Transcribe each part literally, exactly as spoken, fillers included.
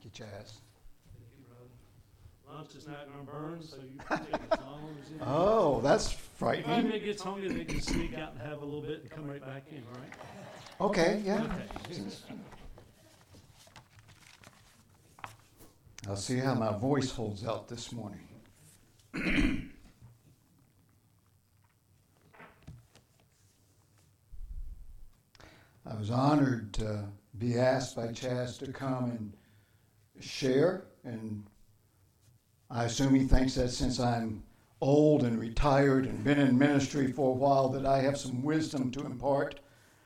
Thank you, Chaz. Thank you, brother. Lunch is not going to burn, so you can take it as long as you want. Oh, that's If frightening. anybody gets hungry, they can sneak out and have a little bit and come right back in, all right? Okay, yeah. Okay. I'll see how my voice holds out this morning. I was honored to be asked by Chaz to come and share, and I assume he thinks that since I'm old and retired and been in ministry for a while that I have some wisdom to impart.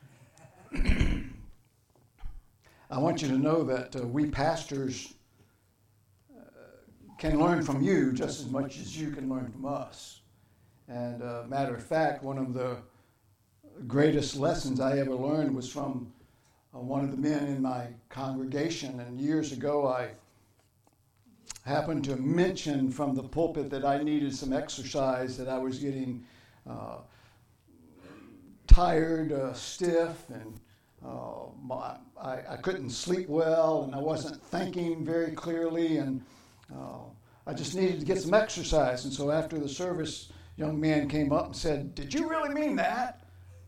I want you to know that uh, we pastors uh, can learn from you just as much as you can learn from us. And uh, matter of fact, one of the greatest lessons I ever learned was from uh, one of the men in my congregation. And years ago, I happened to mention from the pulpit that I needed some exercise, that I was getting uh, tired, uh, stiff, and uh, my, I, I couldn't sleep well, and I wasn't thinking very clearly, and uh, I just needed to get some exercise. And so after the service, a young man came up and said, "Did you really mean that?"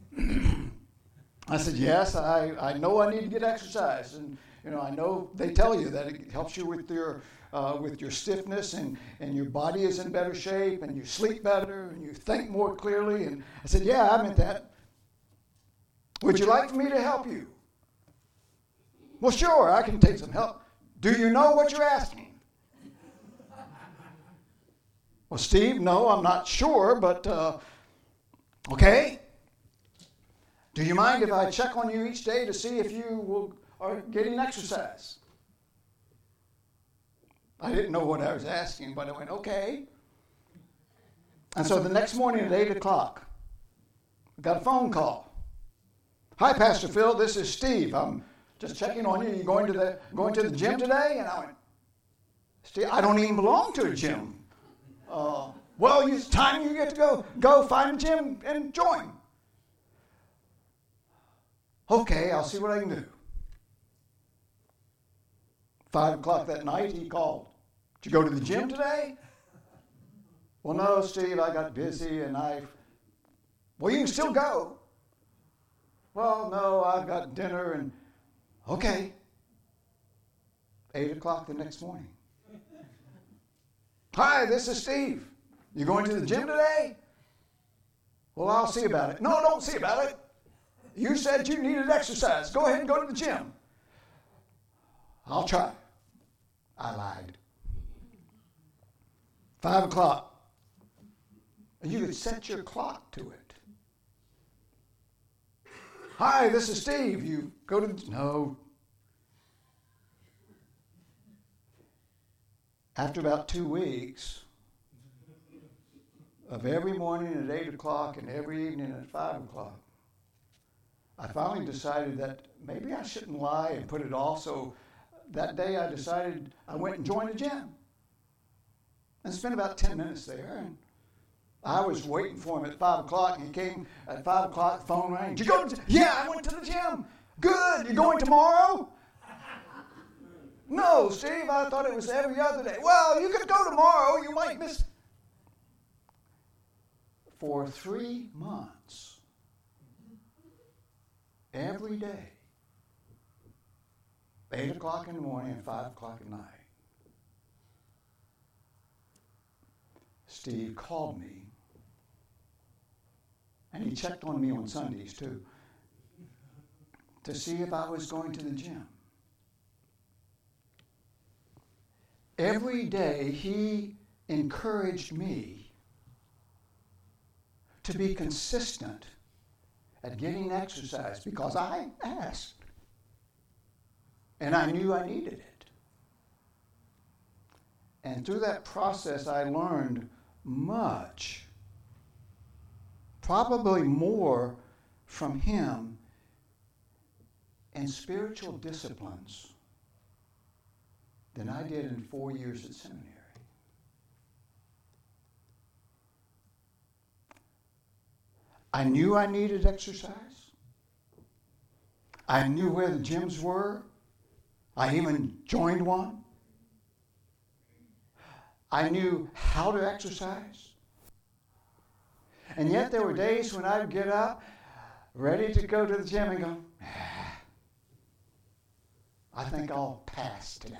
I said, "Yes, I, I know I need to get exercise, and you know I know they tell you that it helps you with your uh, with your stiffness, and, and your body is in better shape, and you sleep better, and you think more clearly." And I said, "Yeah, I meant that. Would you like for me to help you?" "Well, sure, I can take some help." "Do you know what you're asking?" "Well, Steve, no, I'm not sure, but uh, okay. Do you mind if I check on you each day to see if you will, are getting exercise?" I didn't know what I was asking, but I went, okay. And so the next morning at eight o'clock, I got a phone call. "Hi, Pastor Phil, this is Steve. I'm just checking on you. You going to the going to the gym today?" And I went, "Steve, I don't even belong to a gym." Uh, well, it's time you get to go go find a gym and join. "Okay, I'll see what I can do." Five o'clock that night, he called. "Did you go to the gym today?" "Well, no, Steve, I got busy and I... "Well, you can still go." "Well, no, I've got dinner and..." "Okay." Eight o'clock the next morning. "Hi, this is Steve. You going to the gym today?" "Well, I'll see about it." "No, don't see about it. You said you needed exercise. Go ahead and go to the gym." "I'll try." I lied. Five o'clock. You could set your clock to it. "Hi, this is Steve. You go to the... No. After about two weeks of every morning at eight o'clock and every evening at five o'clock, I finally decided that maybe I shouldn't lie and put it off. So that day I decided I went and joined the gym and spent about ten minutes there. And I was waiting for him at five o'clock, and he came at five o'clock, the phone rang. "Did you go to the... "Yeah, I went to the gym." "Good. You going tomorrow?" "No, Steve, I thought it was every other day." "Well, you could go tomorrow. You might miss..." For three months, every day, eight o'clock in the morning and five o'clock at night, Steve called me, and he checked on me on Sundays too, to see if I was going to the gym. Every day he encouraged me to be consistent at getting exercise because I asked. And I knew I needed it. And through that process, I learned much, probably more from him in spiritual disciplines than I did in four years at seminary. I knew I needed exercise. I knew where the gyms were. I even joined one. I knew how to exercise. And yet there were days when I'd get up, ready to go to the gym and go, ah, I think I'll pass today.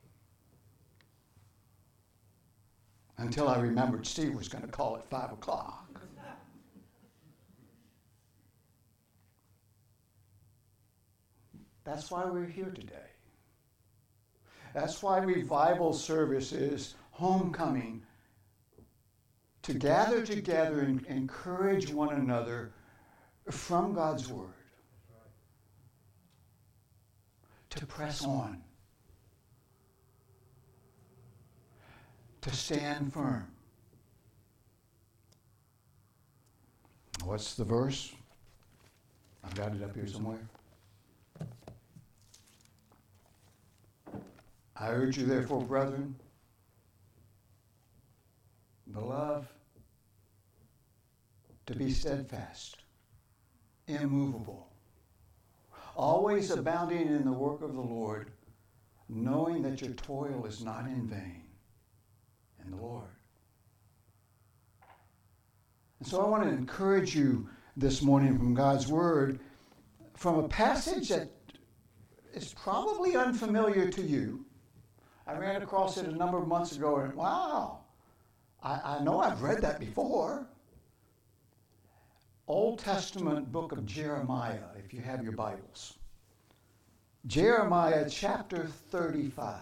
Until I remembered Steve was going to call at five o'clock. That's why we're here today. That's why revival service is homecoming, to gather together and encourage one another from God's Word, to press on, to stand firm. What's the verse? I've got it up here somewhere. I urge you, therefore, brethren, beloved, to be steadfast, immovable, always abounding in the work of the Lord, knowing that your toil is not in vain in the Lord. And so I want to encourage you this morning from God's Word, from a passage that is probably unfamiliar to you. I ran across it a number of months ago and wow, I, I know I've read that before. Old Testament book of Jeremiah, if you have your Bibles. Jeremiah chapter thirty-five.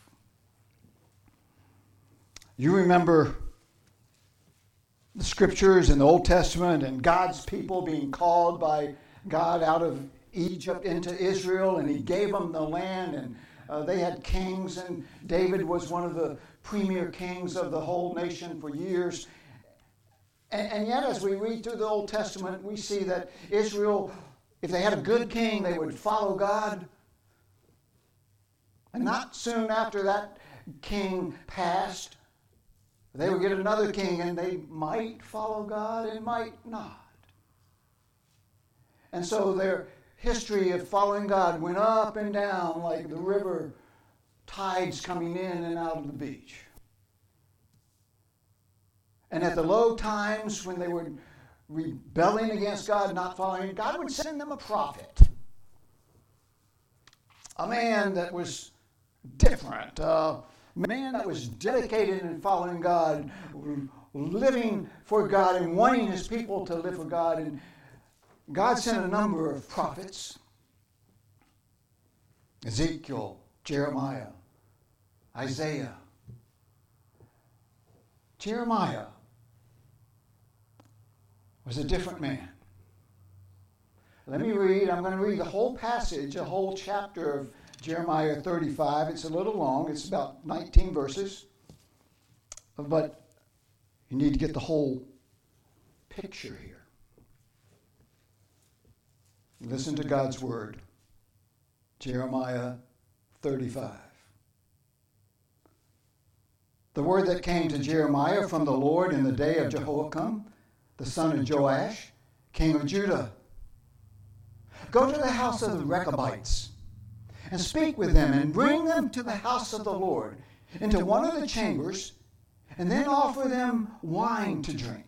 You remember the scriptures in the Old Testament and God's people being called by God out of Egypt into Israel, and he gave them the land, and uh, they had kings, and David was one of the premier kings of the whole nation for years. And, and yet, as we read through the Old Testament, we see that Israel, if they had a good king, they would follow God. And not soon after that king passed, they would get another king, and they might follow God and might not. And so their history of following God went up and down like the river tides coming in and out of the beach. And at the low times when they were rebelling against God, not following, God would send them a prophet. A man that was different. A man that was dedicated in following God, living for God and wanting his people to live for God. And God sent a number of prophets. Ezekiel, Jeremiah, Isaiah. Jeremiah was a different man. Let me read, I'm going to read the whole passage, a whole chapter of Jeremiah thirty-five. It's a little long. It's about nineteen verses. But you need to get the whole picture here. Listen to God's word. Jeremiah thirty-five. The word that came to Jeremiah from the Lord in the day of Jehoiakim, the son of Joash, king of Judah. Go to the house of the Rechabites, and speak with them, and bring them to the house of the Lord, into one of the chambers, and then offer them wine to drink.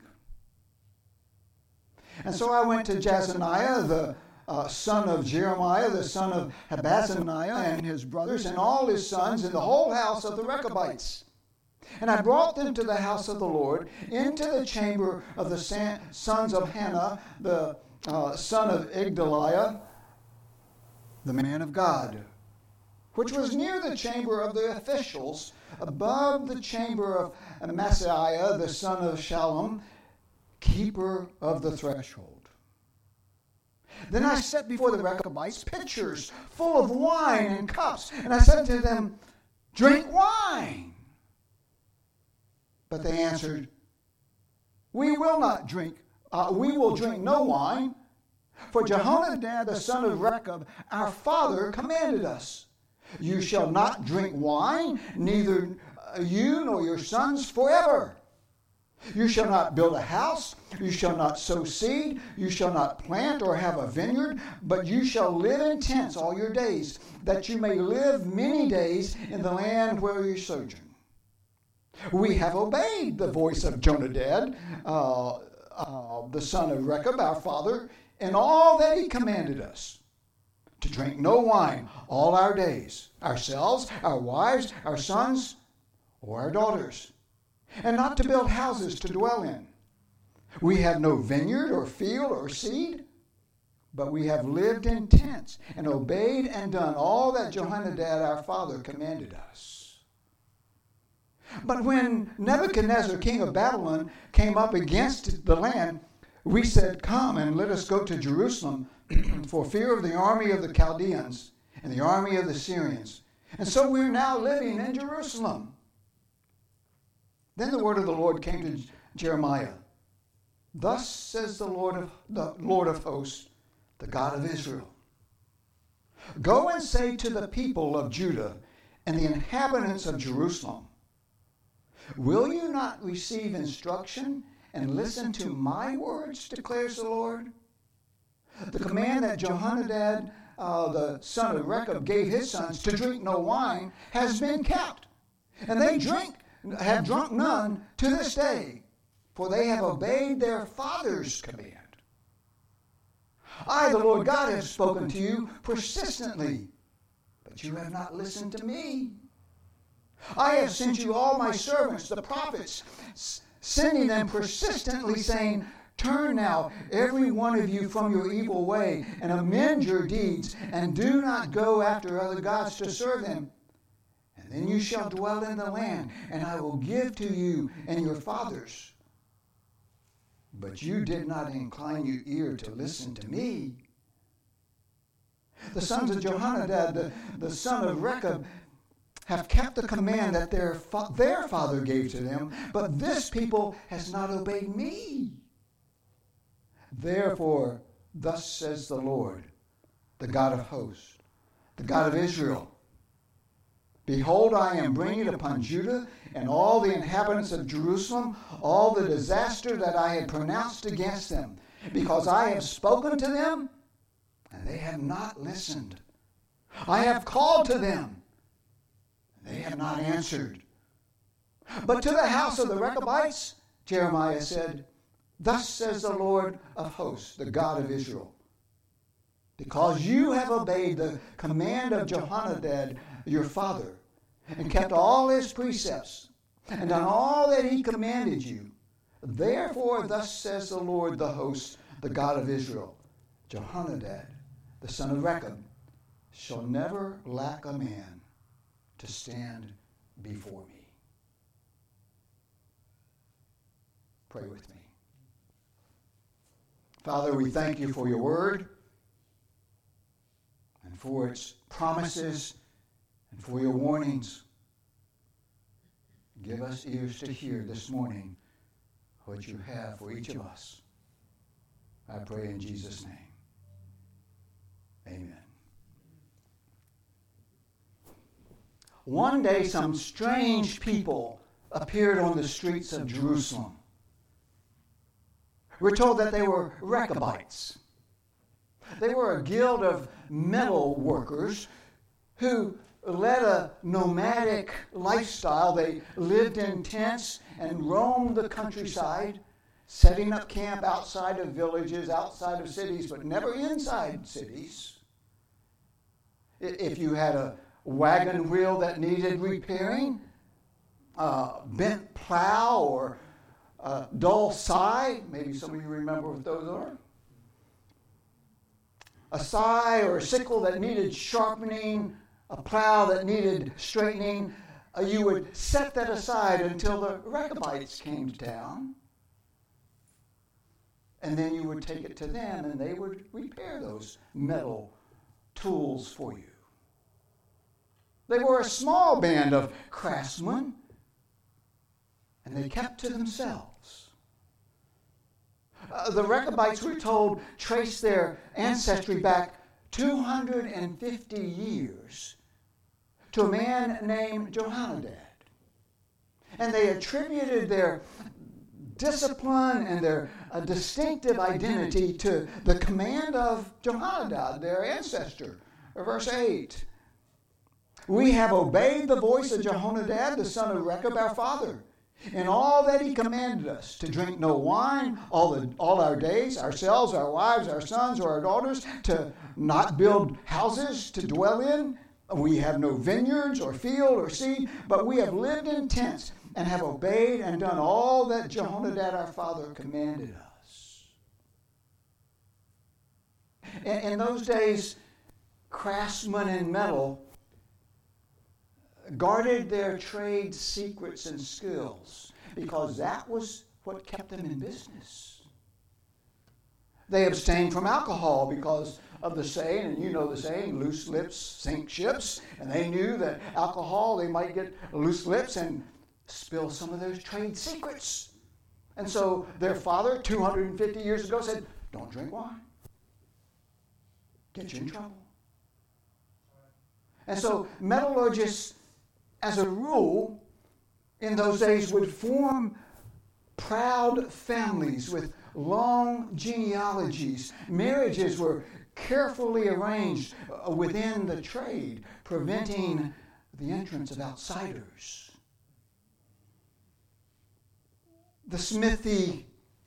And so I went to Jazaniah, the uh, son of Jeremiah, the son of Habazaniah, and his brothers, and all his sons, and the whole house of the Rechabites. And I brought them to the house of the Lord, into the chamber of the san- sons of Hannah, the uh, son of Igdaliah, the man of God, which was near the chamber of the officials, above the chamber of Amasiah, the son of Shallum, keeper of the threshold. Then I set before the Rechabites pitchers full of wine and cups, and I said to them, drink wine. But they answered, we will not drink, uh, we will drink no wine, for Jehonadab, the son of Rechab, our father, commanded us, you shall not drink wine, neither you nor your sons forever. You shall not build a house, you shall not sow seed, you shall not plant or have a vineyard, but you shall live in tents all your days, that you may live many days in the land where you sojourn. We have obeyed the voice of Jonadab, uh, uh, the son of Rechab, our father, in all that he commanded us, to drink no wine all our days, ourselves, our wives, our sons, or our daughters, and not to build houses to dwell in. We have no vineyard or field or seed, but we have lived in tents and obeyed and done all that Jehonadab our father commanded us. But when Nebuchadnezzar, king of Babylon, came up against the land, we said, "Come and let us go to Jerusalem for fear of the army of the Chaldeans and the army of the Syrians." And so we're now living in Jerusalem. Then the word of the Lord came to Jeremiah. "Thus says the Lord of the Lord of hosts, the God of Israel, go and say to the people of Judah and the inhabitants of Jerusalem, will you not receive instruction and listen to my words, declares the Lord? The command that Jehonadab, uh, the son of Rechab, gave his sons to drink no wine has been kept, and they drink have drunk none to this day, for they have obeyed their father's command. I, the Lord God, have spoken to you persistently, but you have not listened to me. I have sent you all my servants, the prophets, sending them persistently, saying, turn now, every one of you, from your evil way, and amend your deeds, and do not go after other gods to serve them. And then you shall dwell in the land, and I will give to you and your fathers. But you did not incline your ear to listen to me. The sons of Jehonadab, the, the son of Rechab, have kept the command that their, fa- their father gave to them, but this people has not obeyed me. Therefore, thus says the Lord, the God of hosts, the God of Israel, behold, I am bringing upon Judah and all the inhabitants of Jerusalem all the disaster that I had pronounced against them, because I have spoken to them, and they have not listened. I have called to them, they have not answered. But to the house of the Rechabites, Jeremiah said, thus says the Lord of hosts, the God of Israel, because you have obeyed the command of Jehonadab, your father, and kept all his precepts, and done all that he commanded you, therefore thus says the Lord, the hosts, the God of Israel, Jehonadab, the son of Rechab, shall never lack a man to stand before me. Pray with me. Father, we thank you for your word and for its promises and for your warnings. Give us ears to hear this morning what you have for each of us. I pray in Jesus' name. Amen. One day some strange people appeared on the streets of Jerusalem. We're told that they were Rechabites. They were a guild of metal workers who led a nomadic lifestyle. They lived in tents and roamed the countryside, setting up camp outside of villages, outside of cities, but never inside cities. If you had a wagon wheel that needed repairing, a bent plow, or a dull scythe, maybe some of you remember what those are, a scythe or a sickle that needed sharpening, a plow that needed straightening, uh, you would set that aside until the Rechabites came to town, and then you would take it to them, and they would repair those metal tools for you. They were a small band of craftsmen, and they kept to themselves. Uh, the Rechabites, we're told, traced their ancestry back two hundred fifty years to a man named Jehonadab. And they attributed their discipline and their uh, distinctive identity to the command of Jehonadab, their ancestor. Verse eight. We have obeyed the voice of Jehonadab, the son of Rechab, our father, in all that he commanded us, to drink no wine all, the, all our days, ourselves, our wives, our sons, or our daughters, to not build houses to dwell in. We have no vineyards or field or seed, but we have lived in tents and have obeyed and done all that Jehonadab our father commanded us. In, in those days, craftsmen in metal guarded their trade secrets and skills because that was what kept them in business. They abstained from alcohol because of the saying, and you know the saying, loose lips sink ships, and they knew that alcohol, they might get loose lips and spill some of their trade secrets. And so their father, two hundred fifty years ago, said, don't drink wine. Get you in trouble. And so metallurgists, as a rule, in those days would form proud families with long genealogies. Marriages were carefully arranged within the trade, preventing the entrance of outsiders. The smithy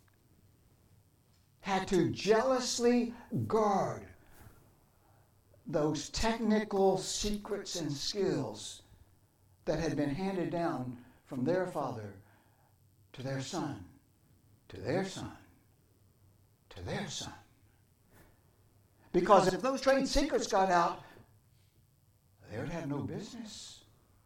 had to jealously guard those technical secrets and skills that had been handed down from their father to their son, to their son, to their son. Because if those trade secrets got out, they would have no business.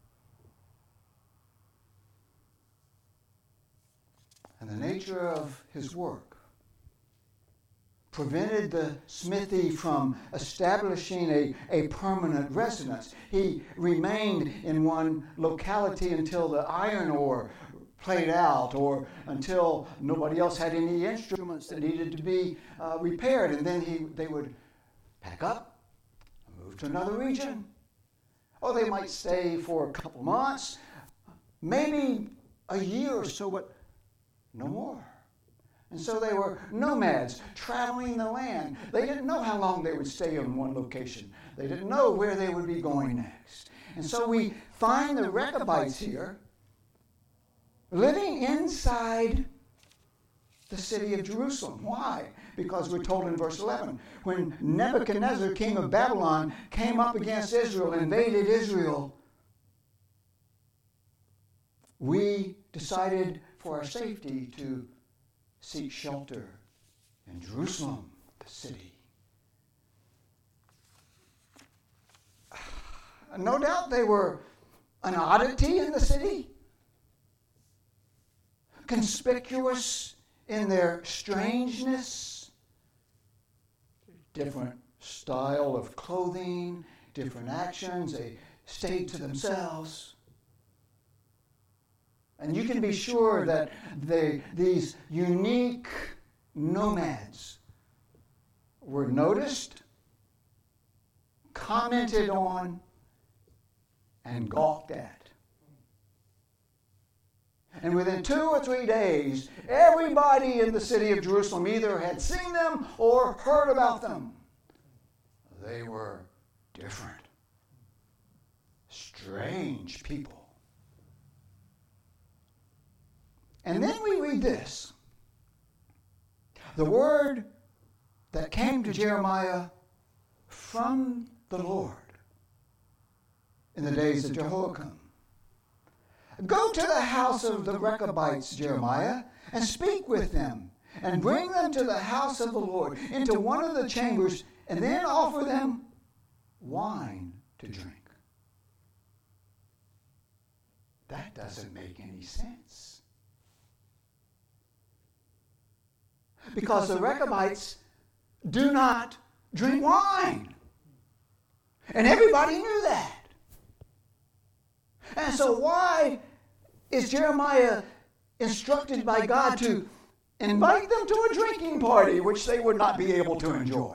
And the nature of his work prevented the smithy from establishing a, a permanent residence. He remained in one locality until the iron ore played out or until nobody else had any instruments that needed to be uh, repaired. And then he, they would pack up and move to another region. Or they might stay for a couple months, maybe a year or so, but no more. And so they were nomads traveling the land. They didn't know how long they would stay in one location. They didn't know where they would be going next. And so we find the Rechabites here living inside the city of Jerusalem. Why? Because we're told in verse eleven, when Nebuchadnezzar, king of Babylon, came up against Israel, invaded Israel, we decided for our safety to seek shelter in Jerusalem, the city. No doubt they were an oddity in the city, conspicuous in their strangeness, different style of clothing, different actions. They stayed to themselves. And you can be sure that they, these unique nomads were noticed, commented on, and gawked at. And within two or three days, everybody in the city of Jerusalem either had seen them or heard about them. They were different, strange people. And then we read this. The word that came to Jeremiah from the Lord in the days of Jehoiakim. Go to the house of the Rechabites, Jeremiah, and speak with them, and bring them to the house of the Lord, into one of the chambers, and then offer them wine to drink. That doesn't make any sense. Because the Rechabites do not drink wine. And everybody knew that. And so why is Jeremiah instructed by God to invite them to a drinking party which they would not be able to enjoy?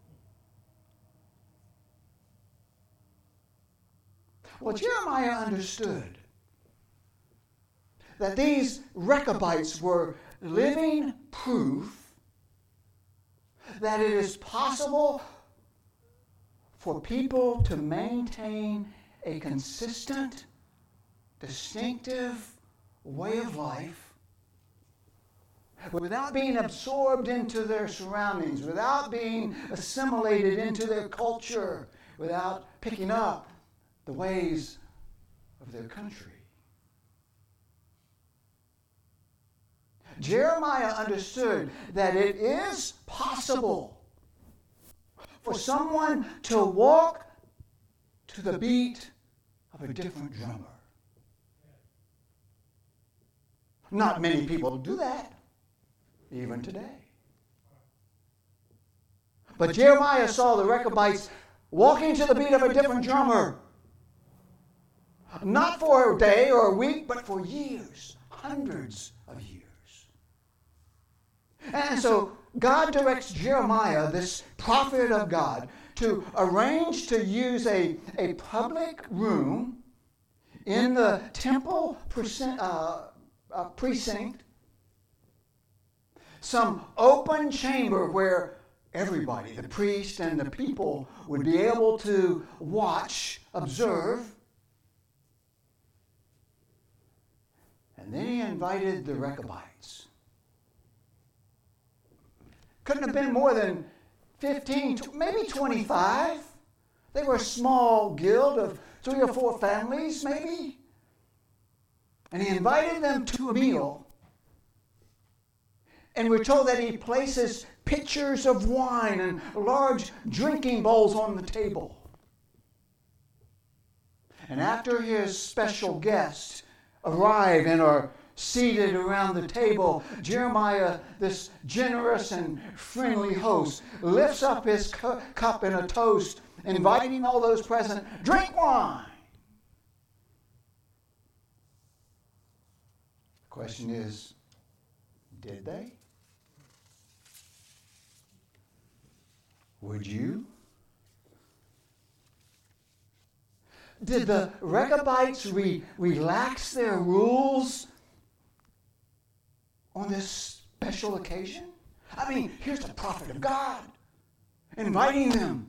Well, Jeremiah understood that these Rechabites were living proof that it is possible for people to maintain a consistent, distinctive way of life without being absorbed into their surroundings, without being assimilated into their culture, without picking up the ways of their country. Jeremiah understood that it is possible for someone to walk to the beat of a different drummer. Not many people do that, even today. But Jeremiah saw the Rechabites walking to the beat of a different drummer. Not for a day or a week, but for years, hundreds of years. And so God directs Jeremiah, this prophet of God, to arrange to use a, a public room in the temple precinct, uh, uh, precinct, some open chamber where everybody, the priest and the people, would be able to watch, observe. And then he invited the Rechabites. Couldn't have been more than fifteen, maybe twenty-five. They were a small guild of three or four families, maybe. And he invited them to a meal. And we're told that he places pitchers of wine and large drinking bowls on the table. And after his special guests arrive and are seated around the table, Jeremiah, this generous and friendly host, lifts up his cu- cup in a toast, inviting all those present, drink wine. The question is, did they? Would you? Did the Rechabites re- relax their rules on this special occasion? I mean, here's the prophet of God inviting them.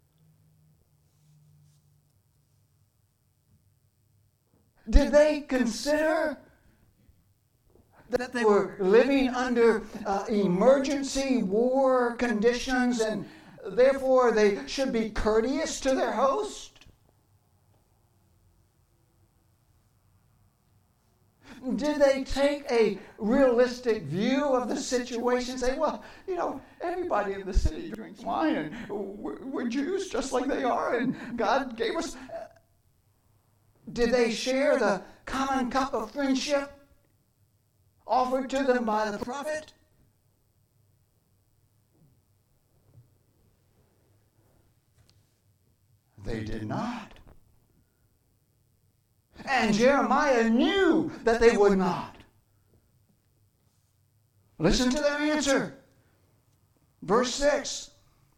Did they consider that they were living under uh, emergency war conditions and therefore they should be courteous to their host? Did they take a realistic view of the situation and say, well, you know, everybody in the city drinks wine and we're, we're Jews just like they are and God gave us... Did they share the common cup of friendship offered to them by the prophet? They did not. And Jeremiah knew that they would not. Listen to their answer. Verse six.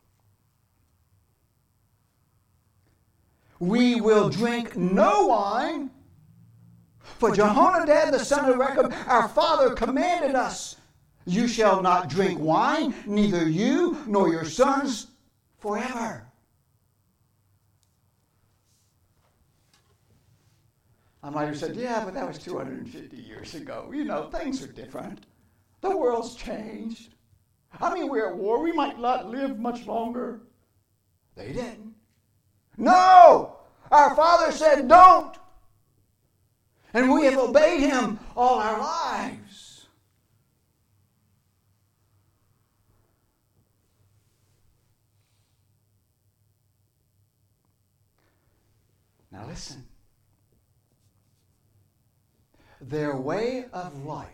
We will drink no wine, for Jehonadab the son of Rechab, our father, commanded us, you shall not drink wine, neither you nor your sons forever. I might have said, yeah, but that was two hundred fifty years ago. You know, things are different. The world's changed. I mean, we're at war. We might not live much longer. They didn't. No! Our father said don't. And we have obeyed him all our lives. Now listen. Their way of life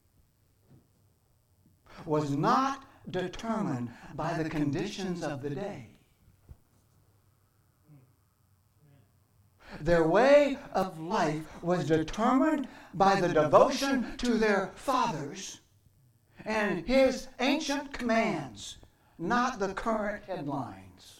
was not determined by the conditions of the day. Their way of life was determined by the devotion to their fathers and his ancient commands, not the current headlines.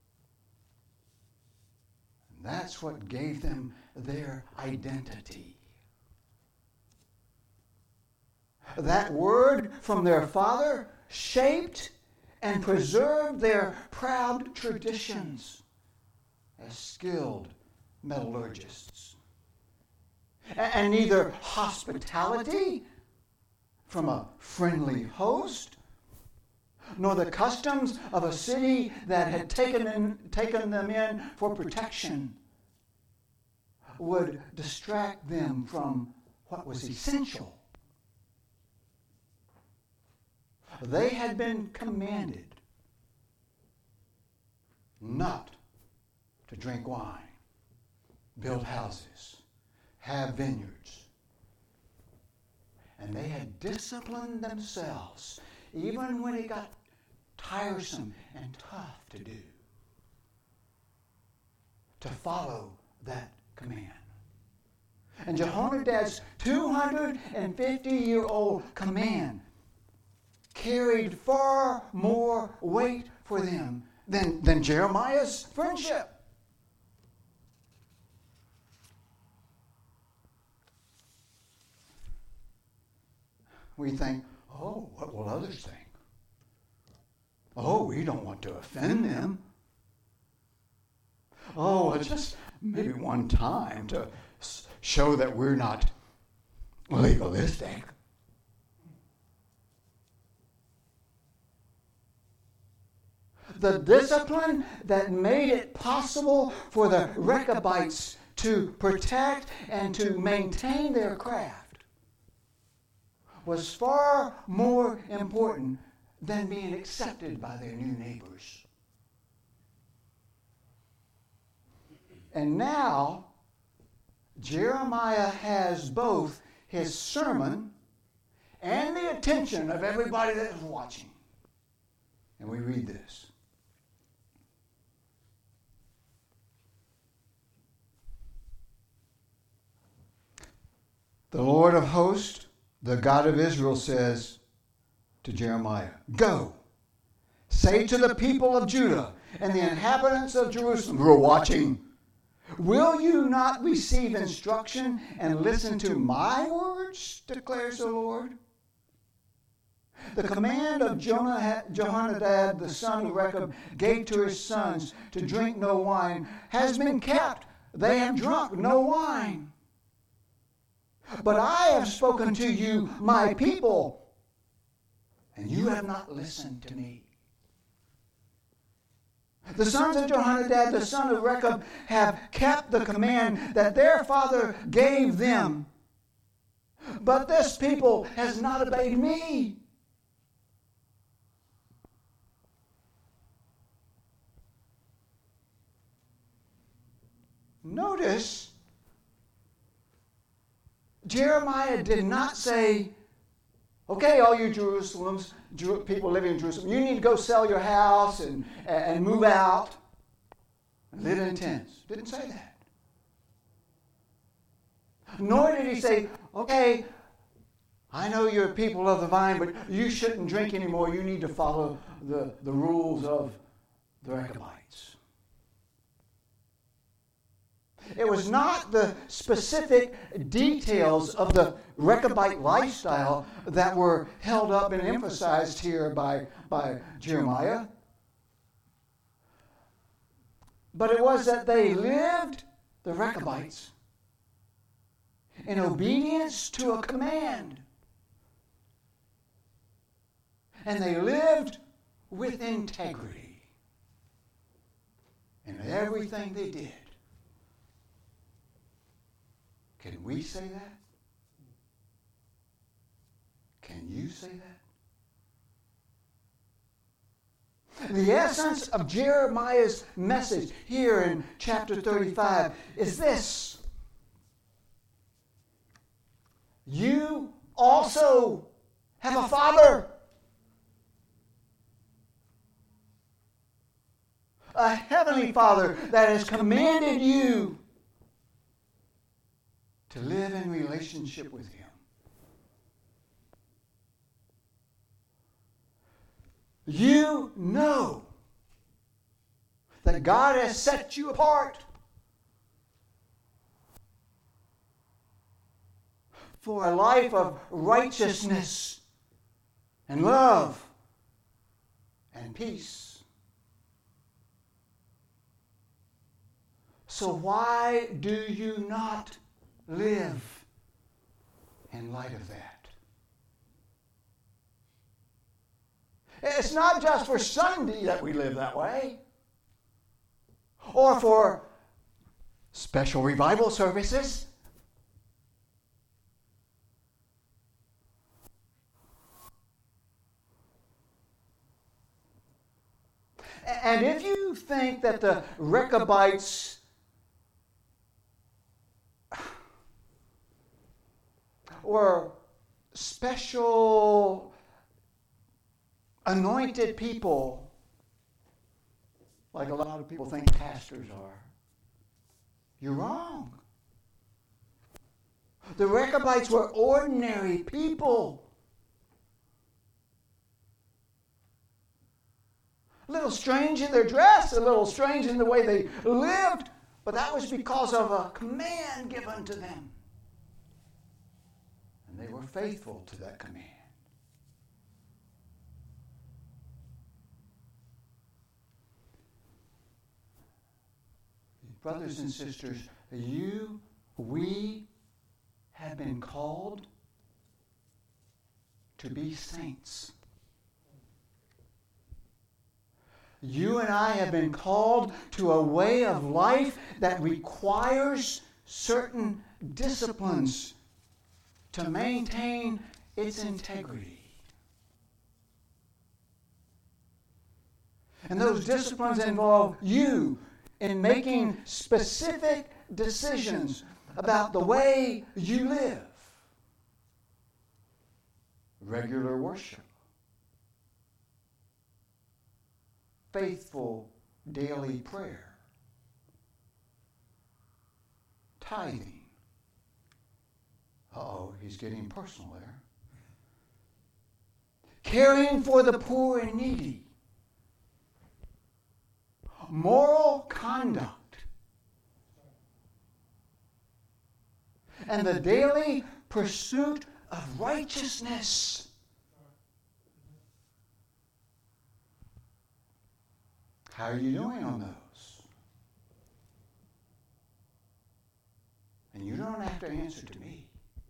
And that's what gave them their identity. that word from their father shaped and preserved their proud traditions as skilled metallurgists. And neither hospitality from a friendly host, nor the customs of a city that had taken, in, taken them in for protection would distract them from what was essential. They had been commanded not to drink wine, build houses, have vineyards. And they had disciplined themselves, even when it got tiresome and tough to do, to follow that command. And Jehonadab's two hundred fifty-year-old command carried far more weight for them than, than Jeremiah's friendship. We think, oh, what will others think? Oh, we don't want to offend them. Oh, well, just maybe one time to show that we're not legalistic. The discipline that made it possible for the Rechabites to protect and to maintain their craft was far more important than being accepted by their new neighbors. And now, Jeremiah has both his sermon and the attention of everybody that is watching. And we read this. The Lord of hosts, the God of Israel, says to Jeremiah, "Go, say to the people of Judah and the inhabitants of Jerusalem who are watching, will you not receive instruction and listen to my words, declares the Lord? The command of Jonah, Jehonadab, the son of Rechab, gave to his sons to drink no wine has been kept. They have drunk no wine. But I have spoken to you, my people, and you have not listened to me. The sons of Jehonadab, the son of Rechab, have kept the command that their father gave them. But this people has not obeyed me. Notice, Jeremiah did not say, okay, all you Jerusalem's, people living in Jerusalem, you need to go sell your house and, and move out and live in tents. Didn't say that. Nor did he say, okay, I know you're people of the vine, but you shouldn't drink anymore. You need to follow the, the rules of the Rechabites. It was not the specific details of the Rechabite lifestyle that were held up and emphasized here by, by Jeremiah. But it was that they lived, the Rechabites, in obedience to a command. And they lived with integrity in everything they did. Can we say that? Can you say that? The essence of Jeremiah's message here in chapter thirty-five is this. You also have a father. A heavenly Father that has commanded you to live in relationship with Him. You know that God has set you apart for a life of righteousness and love and peace. So why do you not live in light of that? It's not just for Sunday that we live that way, or for special revival services. And if you think that the Rechabites were special anointed people, like a lot of people think pastors are, you're wrong. The Rechabites were ordinary people. A little strange in their dress, a little strange in the way they lived, but that was because of a command given to them. And they were faithful to that command. Brothers and sisters, you, we have been called to be saints. You and I have been called to a way of life that requires certain disciplines to maintain its integrity. And those disciplines involve you in making specific decisions about the way you live. Regular worship. Faithful daily prayer. Tithing. Uh-oh, he's getting personal there. Caring for the poor and needy. Moral conduct. And the daily pursuit of righteousness. How are you doing on those? And you don't have to answer to me.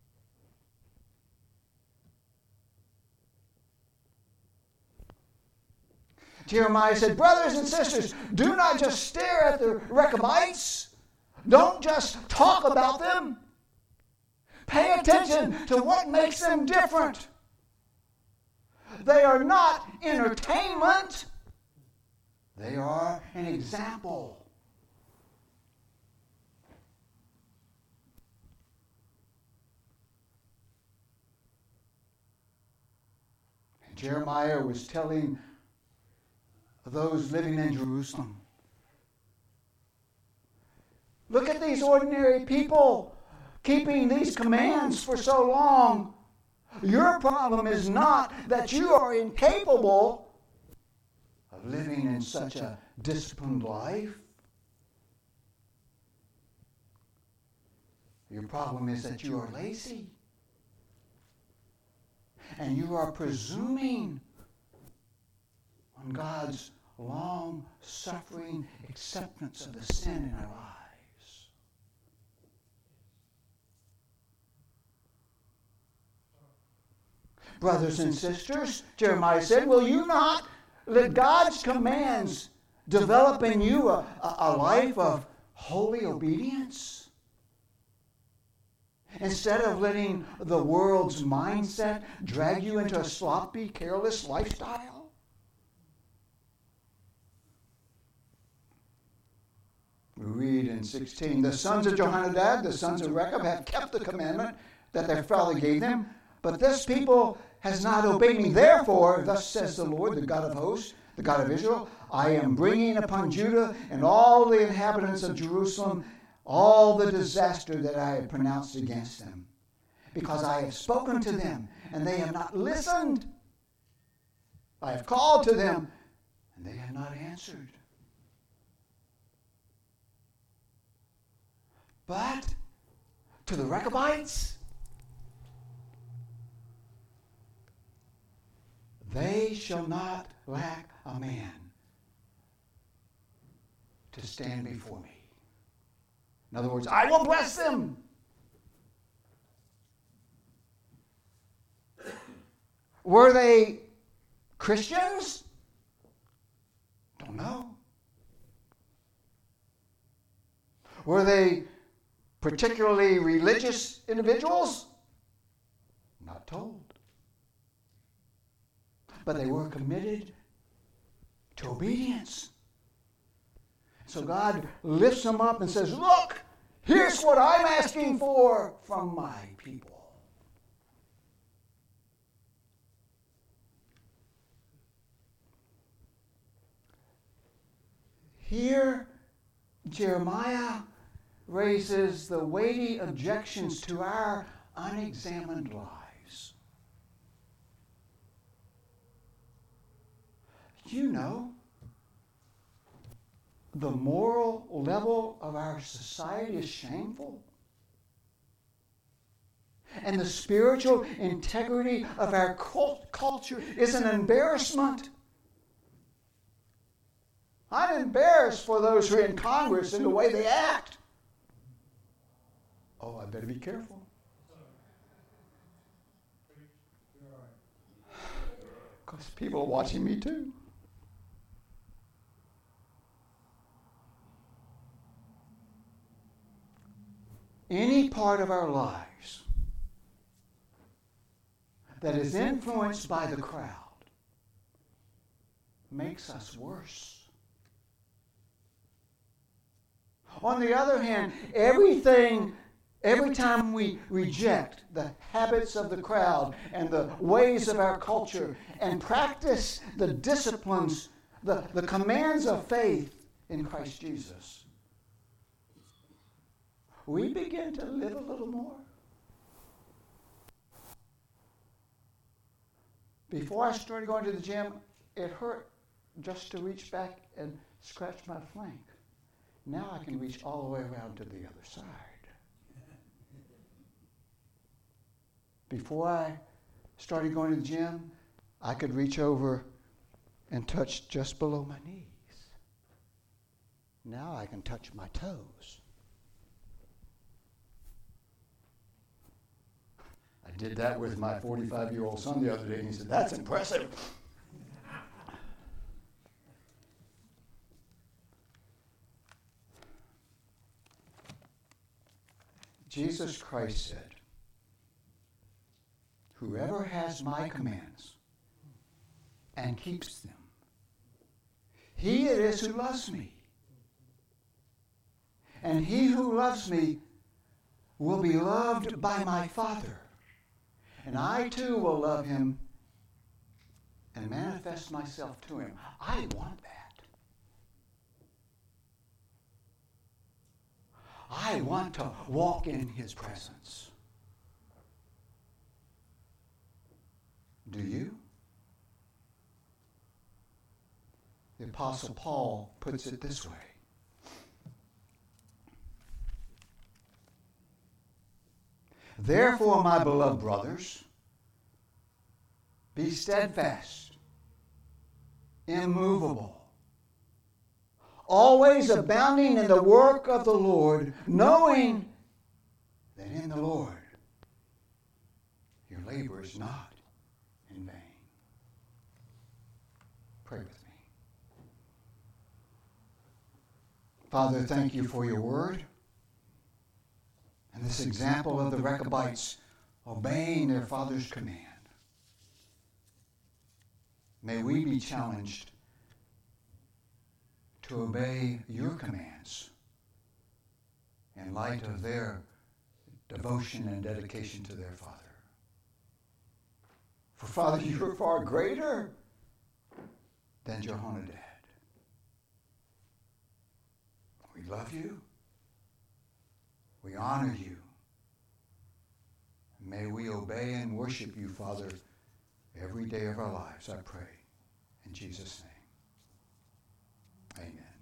Jeremiah said, brothers and sisters, do not just stare at the Rechabites. Don't just talk about them. Pay attention to what makes them different. They are not entertainment. They are an example. And Jeremiah was telling those living in Jerusalem, look at these ordinary people keeping these commands for so long. Your problem is not that you are incapable of living in such a disciplined life. Your problem is that you are lazy. And you are presuming on God's long-suffering acceptance of the sin in our lives. Brothers and sisters, Jeremiah said, will you not let God's commands develop in you a, a life of holy obedience? Instead of letting the world's mindset drag you into a sloppy, careless lifestyle? We read in sixteen, the sons of Jehonadab, the sons of Rechab, have kept the commandment that their father gave them, but this people has not obeyed me. Therefore, thus says the Lord, the God of hosts, the God of Israel, I am bringing upon Judah and all the inhabitants of Jerusalem all the disaster that I have pronounced against them, because I have spoken to them, and they have not listened. I have called to them, and they have not answered. But to the Rechabites, they shall not lack a man to stand before me. In other words, I will bless them. Were they Christians? Don't know. Were they particularly religious individuals? Not told. But they were committed to obedience. So God lifts them up and says, look, here's what I'm asking for from my people. Here, Jeremiah raises the weighty objections to our unexamined lives. You know, the moral level of our society is shameful. And the spiritual integrity of our cult- culture is an embarrassment. I'm embarrassed for those who are in Congress and the way they act. Oh, I better be careful. Because people are watching me too. Any part of our lives that is influenced by the crowd makes us worse. On the other hand, everything, every time we reject the habits of the crowd and the ways of our culture and practice the disciplines, the, the commands of faith in Christ Jesus, we begin to live a little more. Before I started going to the gym, it hurt just to reach back and scratch my flank. Now I can reach all the way around to the other side. Before I started going to the gym, I could reach over and touch just below my knees. Now I can touch my toes. I did that with my forty-five-year-old son the other day, and he said, "That's impressive." Jesus Christ said, "Whoever has my commands and keeps them, he it is who loves me. And he who loves me will be loved by my Father. And I too will love him and manifest myself to him." I want that. I want to walk in his presence. Do you? The Apostle Paul puts it this way. "Therefore, my beloved brothers, be steadfast, immovable, always abounding in the work of the Lord, knowing that in the Lord your labor is not in vain." Pray with me. Father, thank you for your word and this example of the Rechabites obeying their father's command. May we be challenged to obey your commands in light of their devotion and dedication to their Father. For Father, you are far greater than Jehonadab. We love you. We honor you. May we obey and worship you, Father, every day of our lives, I pray. In Jesus' name, amen.